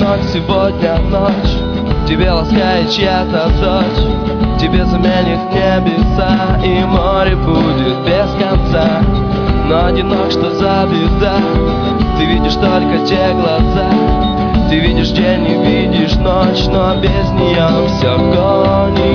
сон сегодня ночь, тебе ласкает чья-то дочь, тебе заменит небеса, и море будет без конца. Но одинок, что за беда, ты видишь только те глаза. Ты видишь день и видишь ночь, но без нее все гонит.